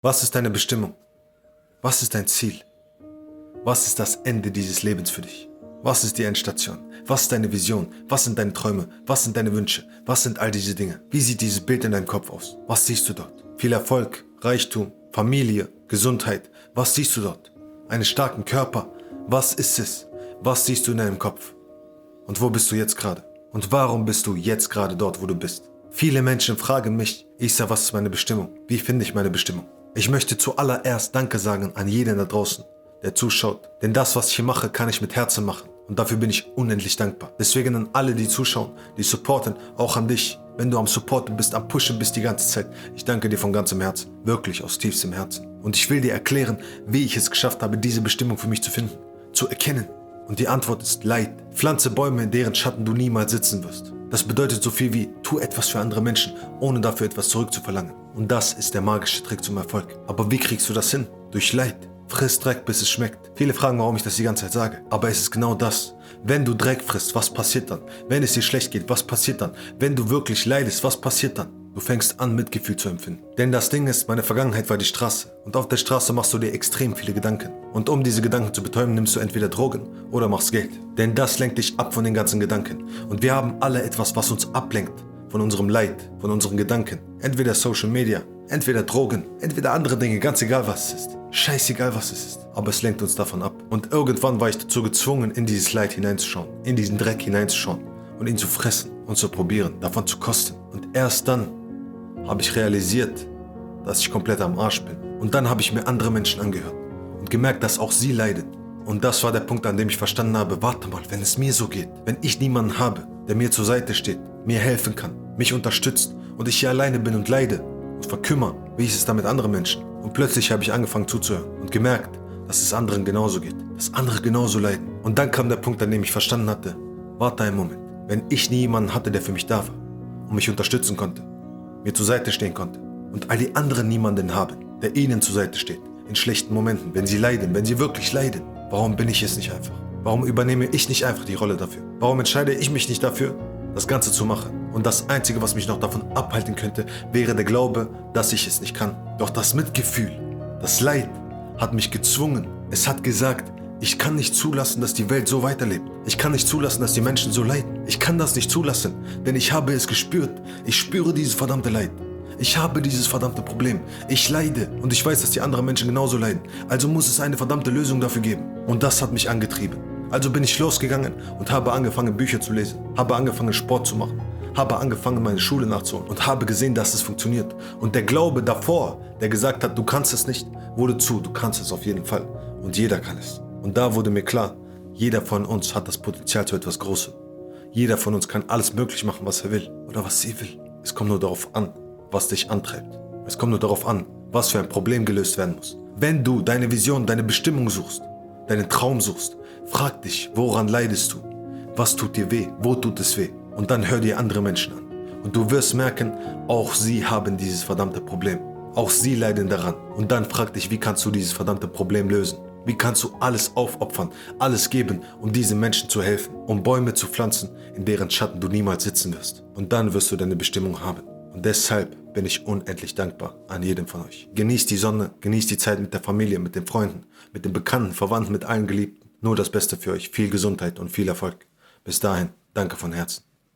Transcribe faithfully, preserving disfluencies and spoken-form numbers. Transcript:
Was ist deine Bestimmung? Was ist dein Ziel? Was ist das Ende dieses Lebens für dich? Was ist die Endstation? Was ist deine Vision? Was sind deine Träume? Was sind deine Wünsche? Was sind all diese Dinge? Wie sieht dieses Bild in deinem Kopf aus? Was siehst du dort? Viel Erfolg, Reichtum, Familie, Gesundheit. Was siehst du dort? Einen starken Körper. Was ist es? Was siehst du in deinem Kopf? Und wo bist du jetzt gerade? Und warum bist du jetzt gerade dort, wo du bist? Viele Menschen fragen mich, Isa, was ist meine Bestimmung? Wie finde ich meine Bestimmung? Ich möchte zuallererst Danke sagen an jeden da draußen, der zuschaut. Denn das, was ich hier mache, kann ich mit Herzen machen. Und dafür bin ich unendlich dankbar. Deswegen an alle, die zuschauen, die supporten, auch an dich. Wenn du am Supporten bist, am Pushen bist die ganze Zeit. Ich danke dir von ganzem Herzen. Wirklich aus tiefstem Herzen. Und ich will dir erklären, wie ich es geschafft habe, diese Bestimmung für mich zu finden. Zu erkennen. Und die Antwort ist Leid. Pflanze Bäume, in deren Schatten du niemals sitzen wirst. Das bedeutet so viel wie, tu etwas für andere Menschen, ohne dafür etwas zurückzuverlangen. Und das ist der magische Trick zum Erfolg. Aber wie kriegst du das hin? Durch Leid. Friss Dreck, bis es schmeckt. Viele fragen, warum ich das die ganze Zeit sage. Aber es ist genau das. Wenn du Dreck frisst, was passiert dann? Wenn es dir schlecht geht, was passiert dann? Wenn du wirklich leidest, was passiert dann? Du fängst an, Mitgefühl zu empfinden. Denn das Ding ist, meine Vergangenheit war die Straße. Und auf der Straße machst du dir extrem viele Gedanken. Und um diese Gedanken zu betäuben, nimmst du entweder Drogen oder machst Geld. Denn das lenkt dich ab von den ganzen Gedanken. Und wir haben alle etwas, was uns ablenkt. Von unserem Leid, von unseren Gedanken. Entweder Social Media, entweder Drogen, entweder andere Dinge, ganz egal was es ist. Scheißegal was es ist. Aber es lenkt uns davon ab. Und irgendwann war ich dazu gezwungen, in dieses Leid hineinzuschauen. In diesen Dreck hineinzuschauen. Und ihn zu fressen und zu probieren, davon zu kosten. Und erst dann habe ich realisiert, dass ich komplett am Arsch bin. Und dann habe ich mir andere Menschen angehört. Und gemerkt, dass auch sie leiden. Und das war der Punkt, an dem ich verstanden habe, warte mal, wenn es mir so geht, wenn ich niemanden habe, der mir zur Seite steht, mir helfen kann, mich unterstützt und ich hier alleine bin und leide und verkümmer, wie ist es dann mit anderen Menschen? Und plötzlich habe ich angefangen zuzuhören und gemerkt, dass es anderen genauso geht, dass andere genauso leiden. Und dann kam der Punkt, an dem ich verstanden hatte, warte einen Moment, wenn ich nie jemanden hatte, der für mich da war und mich unterstützen konnte, mir zur Seite stehen konnte und all die anderen niemanden haben, der ihnen zur Seite steht, in schlechten Momenten, wenn sie leiden, wenn sie wirklich leiden, warum bin ich es nicht einfach? Warum übernehme ich nicht einfach die Rolle dafür? Warum entscheide ich mich nicht dafür, das Ganze zu machen? Und das Einzige, was mich noch davon abhalten könnte, wäre der Glaube, dass ich es nicht kann. Doch das Mitgefühl, das Leid hat mich gezwungen. Es hat gesagt, ich kann nicht zulassen, dass die Welt so weiterlebt. Ich kann nicht zulassen, dass die Menschen so leiden. Ich kann das nicht zulassen, denn ich habe es gespürt. Ich spüre dieses verdammte Leid. Ich habe dieses verdammte Problem. Ich leide und ich weiß, dass die anderen Menschen genauso leiden. Also muss es eine verdammte Lösung dafür geben. Und das hat mich angetrieben. Also bin ich losgegangen und habe angefangen, Bücher zu lesen. Habe angefangen, Sport zu machen. Habe angefangen, meine Schule nachzuholen. Und habe gesehen, dass es funktioniert. Und der Glaube davor, der gesagt hat, du kannst es nicht, wurde zu, du kannst es auf jeden Fall. Und jeder kann es. Und da wurde mir klar, jeder von uns hat das Potenzial zu etwas Großem. Jeder von uns kann alles möglich machen, was er will oder was sie will. Es kommt nur darauf an, was dich antreibt. Es kommt nur darauf an, was für ein Problem gelöst werden muss. Wenn du deine Vision, deine Bestimmung suchst, deinen Traum suchst, frag dich, woran leidest du? Was tut dir weh? Wo tut es weh? Und dann hör dir andere Menschen an. Und du wirst merken, auch sie haben dieses verdammte Problem. Auch sie leiden daran. Und dann frag dich, wie kannst du dieses verdammte Problem lösen? Wie kannst du alles aufopfern, alles geben, um diesen Menschen zu helfen? Um Bäume zu pflanzen, in deren Schatten du niemals sitzen wirst. Und dann wirst du deine Bestimmung haben. Und deshalb bin ich unendlich dankbar an jedem von euch. Genießt die Sonne, genießt die Zeit mit der Familie, mit den Freunden, mit den Bekannten, Verwandten, mit allen Geliebten. Nur das Beste für euch, viel Gesundheit und viel Erfolg. Bis dahin, danke von Herzen.